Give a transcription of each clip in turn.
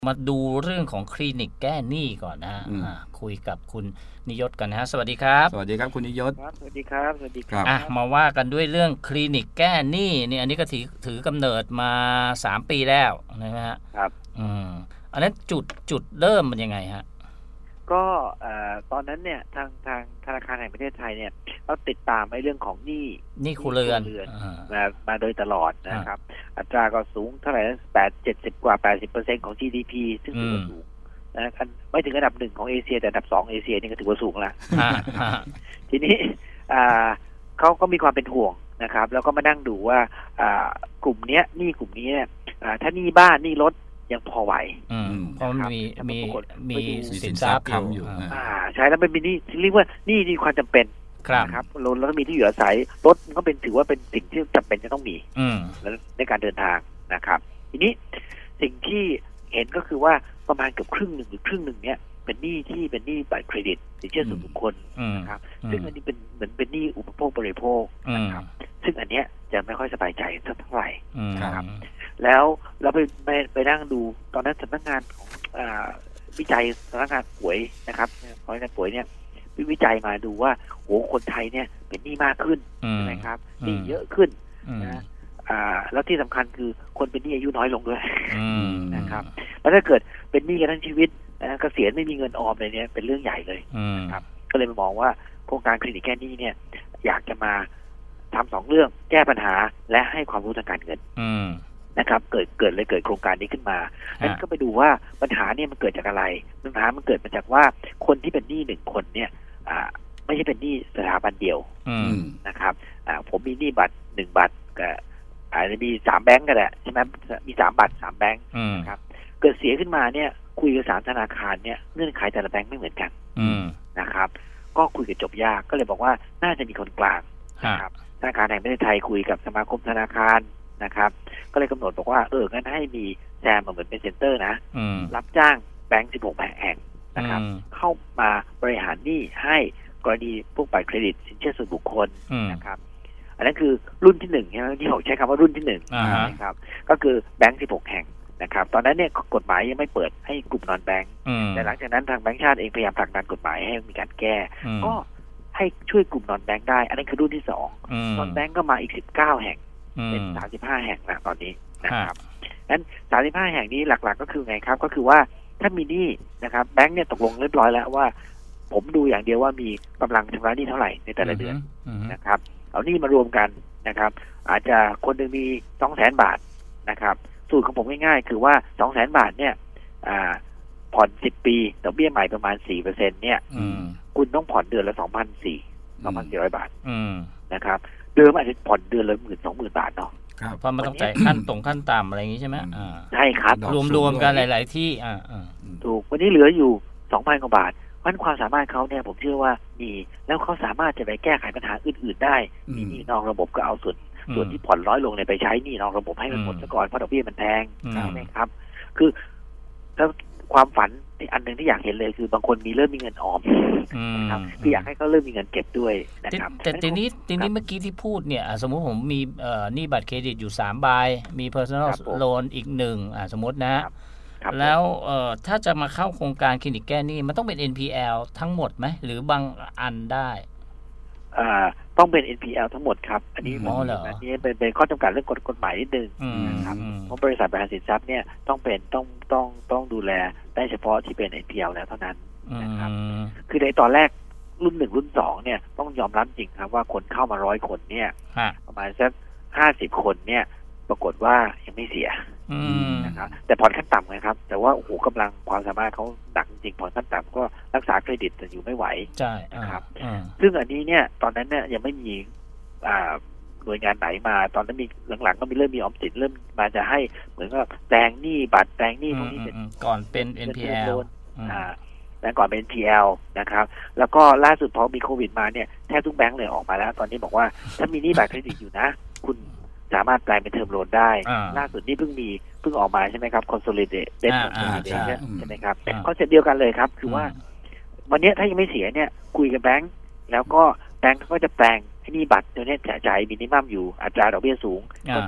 มาดูเรื่องของคลินิกแก้หนี้ก่อนนะคุยกับคุณนิยศกันนะฮะสวัสดีครับสวัสดีครับคุณนิยศครับสวัสดีครับสวัสดีครับมาว่ากันด้วยเรื่องคลินิกแก้หนี้นี่อันนี้ก็ถือกำเนิดมา3 ปีแล้วนะฮะครับอันนั้นจุดเริ่มมันยังไงฮะก็ตอนนั้นเนี่ยทางธนาคารแห่งประเทศไทยเนี่ยเราติดตามเรื่องของหนี้ครัวเรือนมาโดยตลอดนะครับอัตราก็สูงเท่าไหร่70 กว่า 80% ของ GDP ซึ่งถือว่าสูงนะครับไม่ถึงอันดับ1ของเอเชียแต่อันดับ2เอเชียนี่ก็ถือว่าสูงแล้วทีนี้เขาก็มีความเป็นห่วงนะครับแล้วก็มานั่งดูว่ากลุ่มนี้หนี้กลุ่มนี้ถ้าหนี้บ้านหนี้รถยังพอไหวเพราะมีสินทรัพย์อยู่ใช่แล้วมันเป็นหนี้เรียกว่าหนี้ที่ความจำเป็นนะครับแล้วก็มีที่อยู่อาศัยรถมันก็ถือว่าเป็นสิ่งที่จำเป็นจะต้องมีในการเดินทางนะครับทีนี้สิ่งที่เห็นก็คือว่าประมาณเกือบครึ่งหนึ่งเนี่ยเป็นหนี้ที่เป็นหนี้บัตรเครดิตสินเชื่อส่วนบุคคลนะครับซึ่งอันนี้เป็นเหมือนเป็นหนี้อุปโภคบริโภคนะครับซึ่งอันเนี้ยจะไม่ค่อยสบายใจเท่าไหร่นะครับแล้วเราไปนั่งดูตอนนั้นสำนักงานของวิจัยสำนักงานป่วยนะครับสำนักงานป่วยเนี่ยวิจัยมาดูว่าโหคนไทยเนี่ยเป็นหนี้มากขึ้นใช่ไหมครับหนี้เยอะขึ้นนะแล้วที่สำคัญคือคนเป็นหนี้อายุน้อยลงด้วยนะครับแล้วถ้าเกิดเป็นหนี้กันทั้งชีวิตเกษียณไม่มีเงินออมเลยเนี่ยเป็นเรื่องใหญ่เลยนะครับก็เลยมามองว่าโครงการคลินิกแก้หนี้เนี่ยอยากจะมาทำ2 เรื่องแก้ปัญหาและให้ความรู้ทางการเงินนะครับเกิดโครงการนี้ขึ้นมานั้นก็ไปดูว่าปัญหาเนี่ยมันเกิดจากอะไรปัญหามันเกิดมาจากว่าคนที่เป็นหนี้1 คนเนี่ยไม่ใช่เป็นหนี้สถาบันเดียวนะครับผมมีหนี้บัตร1 บัตรก็อาจจะมี3 แบงก์ก็ได้ใช่ไหมมี3 บัตร3 แบงก์นะครับเกิดเสียขึ้นมาเนี่ยคุยกับ3 ธนาคารเนี่ยเงื่อนไขแต่ละแบงก์ไม่เหมือนกันนะครับก็คุยกันจบยากก็เลยบอกว่าน่าจะมีคนกลางนะครับธนาคารแห่งประเทศไทยคุยกับสมาคมธนาคารนะครับก็เลยกำหนดบอกว่างั้นให้มีแซมเหมือนเป็นเซ็นเตอร์นะรับจ้างแบงก์16 แห่งนะครับเข้ามาบริหารหนี้ให้กรณีพวกบัตรเครดิตสินเชื่อส่วนบุคคลนะครับอันนั้นคือรุ่นที่1ใช่ไหมที่ผมใช้คำว่ารุ่นที่1นะครับก็คือแบงก์16 แห่งนะครับตอนนั้นเนี่ยกฎหมายยังไม่เปิดให้กลุ่มนอนแบงก์แต่หลังจากนั้นทางแบงก์ชาติเองพยายามผลักดันกฎหมายให้มีการแก้ก็ให้ช่วยกลุ่มนอนแบงก์ได้อันนั้นคือรุ่นที่2นอนแบงก์ก็มาอีก19 แห่งเป็น35 แห่งนะตอนนี้นะครับนั้น35 แห่งนี้หลักๆก็คือไงครับก็คือว่าถ้ามีหนี้นะครับแบงก์เนี่ยตกลงเรียบร้อยแล้วว่าผมดูอย่างเดียวว่ามีกำลังชำระหนี้เท่าไหร่ในแต่ละเดือนนะครับเอาหนี้มารวมกันนะครับอาจจะคนนึงมี 200,000 บาทนะครับสูตรของผมง่ายๆคือว่า 200,000 บาทเนี่ยผ่อน10 ปีดอกเบี้ยใหม่ประมาณ 4% เนี่ยคุณต้องผ่อนเดือนละ 2,400 บาทนะครับเดิมอาจจะผ่อนเดือนละ 10,000-20,000 บาทเนาะเพราะมันต้องจ่ายขั้นต่ำอะไรอย่างนี้ใช่ไหมใช่ครับรวมกันหลายๆที่ถูกวันนี้เหลืออยู่ 2,000 กว่าบาทเพราะความสามารถเขาเนี่ยผมเชื่อว่ามีแล้วเขาสามารถจะไปแก้ไขปัญหาอื่นๆได้มีหนี้นอกระบบก็เอาส่วนที่ผ่อนน้อยลงเนี่ยไปใช้หนี้นอกระบบให้มันหมดซะก่อนเพราะดอกเบี้ยมันแพงใช่ไหมครับคือแล้วความฝันอันหนึ่งที่อยากเห็นเลยคือบางคนเริ่มมีเงินออมนะครับคืออยากให้เขาเริ่มมีเงินเก็บด้วยนะครับแต่ทีนี้เมื่อกี้ที่พูดเนี่ยสมมุติผมมีหนี้บัตรเครดิตอยู่3 ใบมี personal loan อีก1สมมตินะแล้วถ้าจะมาเข้าโครงการคลินิกแก้หนี้มันต้องเป็น NPL ทั้งหมดไหมหรือบางอันได้ต้องเป็น NPL ทั้งหมดครับอันนี้เป็นข้อจำกัดเรื่องกฎหมายนิดนึงนะครับเพราะบริษัทบริหารสินทรัพย์เนี่ยต้องดูแลได้เฉพาะที่เป็น NPL แล้วเท่านั้นนะครับคือในตอนแรกรุ่น1รุ่น2เนี่ยต้องยอมรับจริงครับว่าคนเข้ามา100 คนเนี่ยประมาณสัก50 คนเนี่ยปรากฏว่ายังไม่เสียนะครับแต่ผ่อนขั้นต่ำนะครับแต่ว่าโอ้โหกำลังความสามารถเขาหนักจริงผ่อนขั้นต่ำก็รักษาเครดิตแต่อยู่ไม่ไหวใช่นะครับซึ่งอันนี้เนี่ยตอนนั้นเนี่ยยังไม่มีหน่วยงานไหนมาตอนนั้นมีหลังๆก็เริ่มมีออมสินเริ่มมาจะให้เหมือนกับแปลงหนี้บัตรแปลงหนี้พวกนี้เป็นก่อนเป็น NPL แล้วก่อนเป็น NPL นะครับแล้วก็ล่าสุดพอมีโควิดมาเนี่ยแทบทุกแบงก์เลยออกมาแล้วตอนนี้บอกว่าถ้ามีหนี้บัตรเครดิตอยู่นะคุณสามารถแปลงเป็นเทอมโลนได้ล่าสุดนี่เพิ่งออกมาใช่ไหมครับ Consolidate ใช่ไหมครับคอนเซ็ปต์เดียวกันเลยครับคือว่าวันนี้ถ้ายังไม่เสียเนี่ยคุยกับแบงก์แล้วก็แบงก์เขาก็จะแปลงให้หนี้บัตรตัวนี้จ่ายมินิมัมอยู่อัตราดอกเบี้ยสูงก็จะ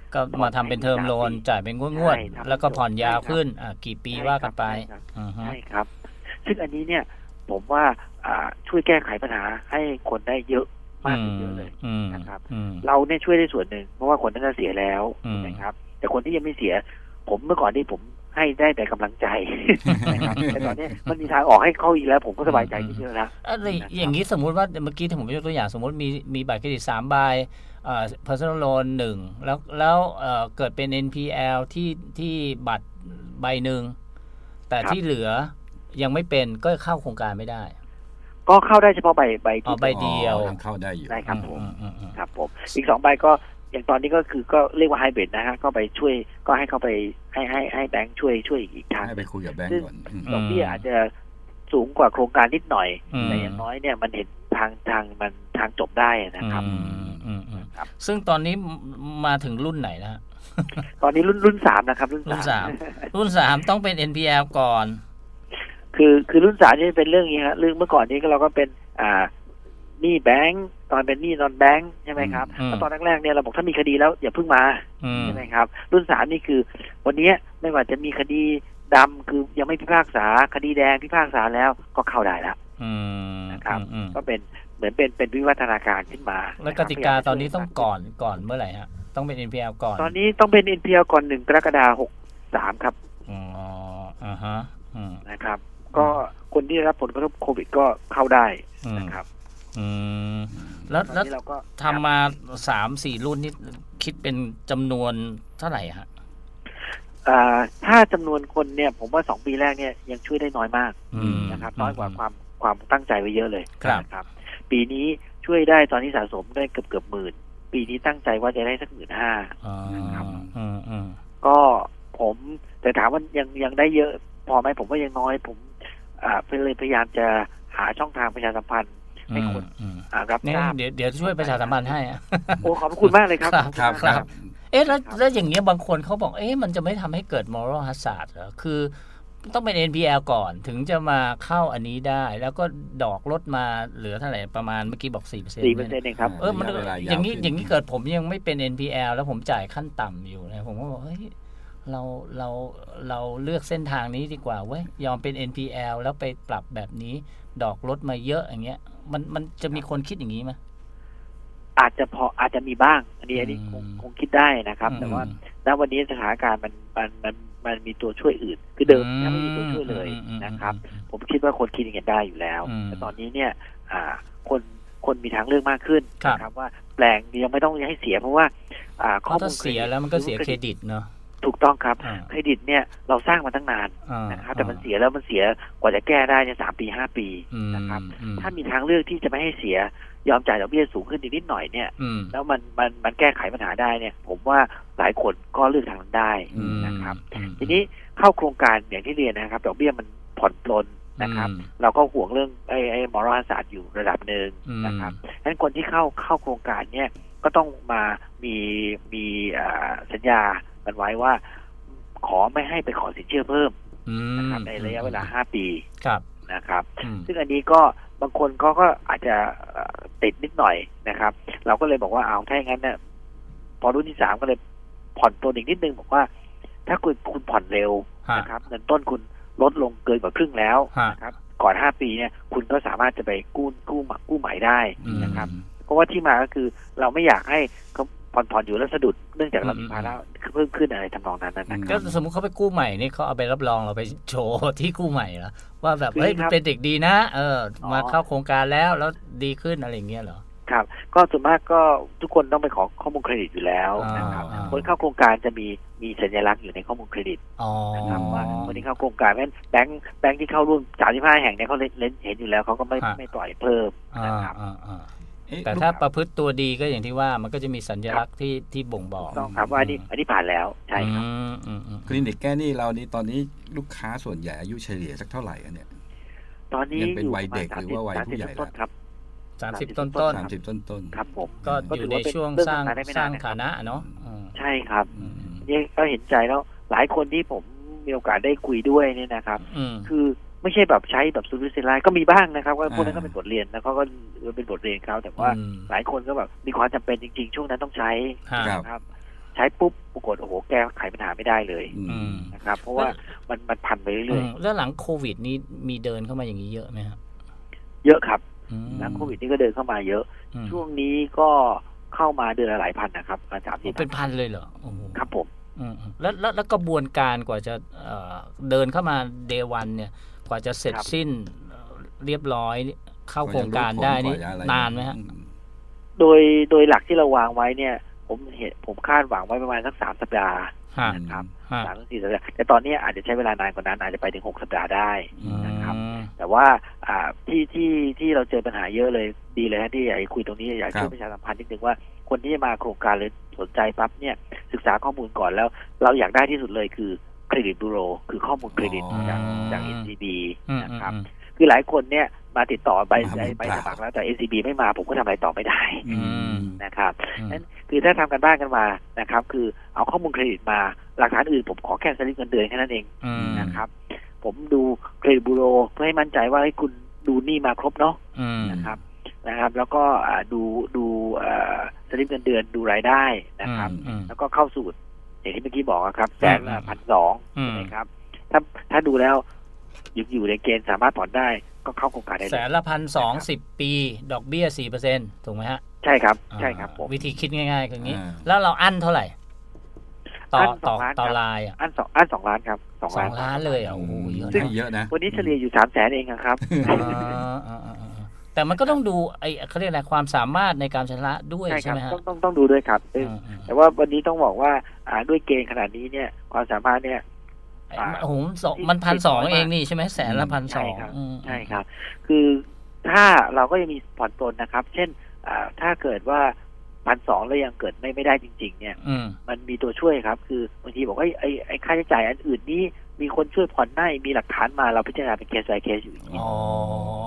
ก็มาทำเป็นเทอมโลนจ่ายเป็นงวดๆแล้วก็ผ่อนยาวขึ้นกี่ปีว่ากันไปใช่ครับซึ่งอันนี้เนี่ยผมว่าช่วยแก้ไขปัญหาให้คนได้เยอะมากขึ้นเยอะเลยนะครับเราเนี่ยช่วยได้ส่วนหนึ่งเพราะว่าคนนั้นเสียแล้วนะครับแต่คนที่ยังไม่เสียผมเมื่อก่อนที่ผมให้ได้แต่กำลังใจนะครับแต่ตอนนี้มันมีทางออกให้เขาอีกแล้วผมก็สบายใจขึ้นเยอะแล้วอะไรอย่างนี้สมมุติว่าเมื่อกี้ที่ผมยกตัวอย่างสมมติมีบัตรเครดิต3 ใบpersonal loan 1แล้วเกิดเป็น NPL ที่บัตรใบหนึ่งแต่ที่เหลือยังไม่เป็นก็เข้าโครงการไม่ได้ก็เข้าได้เฉพาะใบใบเดียวเข้าได้อยู่ได้ครับผมครับผมอีก2 ใบก็อย่างตอนนี้ก็คือก็เรียกว่าไฮบริดนะฮะก็ไปช่วยก็ให้เขาไปให้แบงค์ช่วยอีกทางให้ไปคุยกับแบงค์ก่อนดอกเบี้ยอาจจะสูงกว่าโครงการนิดหน่อยแต่อย่างน้อยเนี่ยมันเห็นทางจบได้นะครับซึ่งตอนนี้มาถึงรุ่นไหนนะตอนนี้รุ่น3นะครับรุ่น 3ต้องเป็น NPL ก่อนคือรุ่น3นี่เป็นเรื่องนี้ฮะเรื่องเมื่อก่อนนี้ก็เราก็เป็นหนี้แบงค์ตอนเป็นหนี้นอนแบงค์ใช่ไหมครับตอนแรกๆเนี่ยเราบอกถ้ามีคดีแล้วอย่าเพิ่งมาใช่ไหมครับรุ่น3นี่คือวันนี้ไม่ว่าจะมีคดีดำคือยังไม่พิพากษาคดีแดงพิพากษาแล้วก็เข้าได้แล้วนะครับก็เป็นเหมือนเป็นวิวัฒนาการขึ้นมาแล้วกติกาตอนนี้ต้องก่อนเมื่อไหร่ฮะต้องเป็น NPL ก่อนตอนนี้ต้องเป็น NPL ก่อน1 กรกฎาคม 63ครับนะครับก็คนที่ได้รับผลกระทบโควิดก็เข้าได้นะครับแล้วเราก็ทำมา 3-4 รุ่นนี่คิดเป็นจำนวนเท่าไหร่ฮะถ้าจำนวนคนเนี่ยผมว่า2 ปีแรกเนี่ยยังช่วยได้น้อยมากนะครับน้อยกว่าความตั้งใจไว้เยอะเลยนะครับปีนี้ช่วยได้ตอนนี้สะสมได้เกือบหมื่นปีนี้ตั้งใจว่าจะได้สัก15,000นะครับก็ผมแต่ถามว่ายังได้เยอะพอไหมผมว่ายังน้อยผมเลยพยายามจะหาช่องทางประชาสัมพันธ์ให้คนรับทราบเดี๋ยวช่วยประชาสัมพันธ์ให้โอ้ขอบคุณมากเลยครับครับแล้วอย่างเงี้ยบางคนเขาบอกมันจะไม่ทำให้เกิด moral hazard เหรอคือต้องเป็น NPL ก่อนถึงจะมาเข้าอันนี้ได้แล้วก็ดอกลดมาเหลือเท่าไหร่ประมาณเมื่อกี้บอก 4% เองครับมันอย่างนี้เกิดผมยังไม่เป็น NPL แล้วผมจ่ายขั้นต่ำอยู่นะผมก็บอกเราเลือกเส้นทางนี้ดีกว่าเว้ยยอมเป็น NPL แล้วไปปรับแบบนี้ดอกลดมาเยอะอย่างเงี้ยมันจะมีคนคิดอย่างนี้ไหมอาจจะมีบ้างอันนี้คงคิดได้นะครับแต่ว่าณวันนี้สถานการณ์มันมีตัวช่วยอื่นคือเดิมไม่มีตัวช่วยเลยนะครับผมคิดว่าคนคิดอย่างนี้ได้อยู่แล้วแต่ตอนนี้เนี่ยคนมีทางเลือกมากขึ้นนะครับว่าแปลงยังไม่ต้องให้เสียเพราะว่าข้อมูลเสียแล้วมันก็เสียเครดิตเนาะถูกต้องครับเครดิตเนี่ยเราสร้างมาตั้งนานนะครับแต่มันเสียแล้วมันเสียกว่าจะแก้ได้เนี่ย3 ปี 5 ปีนะครับถ้ามีทางเลือกที่จะไม่ให้เสียยอมจ่ายดอกเบี้ยสูงขึ้นนิดหน่อยเนี่ยแล้วมันแก้ไขปัญหาได้เนี่ยผมว่าหลายคนก็เลือกทางนั้นได้นะครับทีนี้เข้าโครงการอย่างที่เรียนนะครับดอกเบี้ยมันผ่อนปลนนะครับเราก็ห่วงเรื่องไอ้มอรัลศาสตร์อยู่ระดับหนึ่งนะครับฉะนั้นคนที่เข้าโครงการเนี่ยก็ต้องมามีสัญญามันไว้ว่าขอไม่ให้ไปขอสินเชื่อเพิ่มนะครับในระยะเวลา5 ปีนะครับซึ่งอันนี้ก็บางคนก็อาจจะติดนิดหน่อยนะครับเราก็เลยบอกว่าเอาถ้าอย่างนั้นเนี่ยพอรุ่นที่3ก็เลยผ่อนตัวอีกนิดนึงบอกว่าถ้าคุณผ่อนเร็วนะครับเงินต้นคุณลดลงเกินกว่าครึ่งแล้วนะครับก่อน5 ปีเนี่ยคุณก็สามารถจะไปกู้ใหม่ได้นะครับเพราะว่าที่มาก็คือเราไม่อยากให้เขาผ่อนอยู่แล้วสะดุดเนื่องจากเรามีภาระเพิ่มขึ้นอะไรทำนองนั้นนะครับก็สมมุติเขาไปกู้ใหม่นี่เขาเอาไปรับรองเราไปโชว์ที่กู้ใหม่เหรอว่าแบบเป็นเด็กดีนะมาเข้าโครงการแล้วดีขึ้นอะไรอย่างเงี้ยเหรอครับก็ส่วนมากก็ทุกคนต้องไปขอข้อมูลเครดิตอยู่แล้วนะครับคนเข้าโครงการจะมีสัญลักษณ์อยู่ในข้อมูลเครดิตนะครับว่าคนที่เข้าโครงการแบงค์ที่เข้าร่วม35 แห่งเนี่ยเขาเห็นอยู่แล้วเขาก็ไม่ปล่อยเพิ่มนะครับแต่ถ้าประพฤติตัวดีก็อย่างที่ว่ามันก็จะมีสัญลักษณ์ที่บ่งบอกต้องครับว่าอันนี้ผ่านแล้วใช่ครับคลินิกแก้หนี้เรานี่ตอนนี้ลูกค้าส่วนใหญ่อายุเฉลี่ยสักเท่าไหร่กันเนี่ยตอนนี้ยังเป็นวัยเด็กหรือว่าวัยผู้ใหญ่ครับ 30 ต้นครับผมก็อยู่ในช่วงสร้างฐานะเนาะใช่ครับนี่ก็เห็นใจแล้วหลายคนที่ผมมีโอกาสได้คุยด้วยเนี่ยนะครับคือไม่ใช่แบบใช้แบบซูริสิไลก็มีบ้างนะครับว่าพวกนั้นก็เป็นบทเรียนแล้วเขาก็เป็นบทเรียนเขาแต่ว่าหลายคนก็แบบมีความจำเป็นจริงๆช่วงนั้นต้องใช้นะครับใช้ปุ๊บปรากฏโอ้โหแก้ไขปัญหาไม่ได้เลยนะครับเพราะว่ามันพันไปเรื่อยๆแล้วหลังโควิดนี้มีเดินเข้ามาอย่างนี้เยอะไหมครับเยอะครับหลังโควิดนี่ก็เดินเข้ามาเยอะช่วงนี้ก็เข้ามาเดือนละหลายพันนะครับมา30 เป็นพันเลยเหรอครับผมแล้วกระบวนการกว่าจะเดินเข้ามาเดวันเนี่ยกว่าจะเสร็จสิ้นเรียบร้อยเข้าโครงการได้นี่นานไหมฮะโดยหลักที่เราวางไว้เนี่ยผมคาดหวังไว้ประมาณสัก3 สัปดาห์นะครับ3-4 สัปดาห์แต่ตอนนี้อาจจะใช้เวลานานกว่านั้นอาจจะไปถึง6 สัปดาห์ได้นะครับแต่ว่าที่เราเจอปัญหาเยอะเลยดีเลยฮะที่อยากคุยตรงนี้อยากช่วยประชาสัมพันธ์นิดนึงว่าคนที่จะมาโครงการเลยสนใจปั๊บเนี่ยศึกษาข้อมูลก่อนแล้วเราอยากได้ที่สุดเลยคือเครดิตบูโรคือข้อมูลเครดิตจาก NCB นะครับคือหลายคนเนี่ยมาติดต่อใบสมัครแล้วแต่ NCB ไม่มาผมก็ทำอะไรต่อไม่ได้นะครับนั้นคือถ้าทำกันบ้านกันมานะครับคือเอาข้อมูลเครดิตมาหลักฐานอื่นผมขอแค่สลิปเงินเดือนแค่นั้นเองนะครับผมดูเครดิตบูโรเพื่อให้มั่นใจว่าให้คุณดูหนี้มาครบเนาะนะครับแล้วก็ดูสลิปเงินเดือนดูรายได้นะครับแล้วก็เข้าสูตรอย่างที่เมื่อกี้บอกครับ1,200,000ใช่ไหมครับถ้าดูแล้วอยู่ในเกณฑ์สามารถผ่อนได้ก็เข้าโครงการได้ 1,210 ปีดอกเบี้ย 4% ถูกไหมฮะใช่ครับผมวิธีคิดง่ายๆคืออย่างนี้แล้วเราอั้นเท่าไหร่ต่อรายอั้น2 ล้านครับ 2 ล้านเลยโอ้โหเยอะนะวันนี้เฉลี่ยอยู่300,000เองครับแต่มันก็ต้องดูเขาเรียกอะไรความสามารถในการชำระด้วยใช่ไหมฮะต้องดูด้วยครับแต่ว่าวันนี้ต้องบอกว่าด้วยเกณฑ์ขนาดนี้เนี่ยความสามารถเนี่ยโอ้โหมัน1,200เองนี่ใช่ไหม1,200 ใช่ครับคือถ้าเราก็ยังมีผ่อนปลนนะครับเช่นถ้าเกิดว่า1,200แล้วยังเกิดไม่ได้จริงๆเนี่ยมันมีตัวช่วยครับคือบางทีบอกว่าไอ้ค่าใช้จ่ายอันอื่นนี้มีคนช่วยผ่อนได้มีหลักฐานมาเราพิจารณาเป็นเคส by เคสอยู่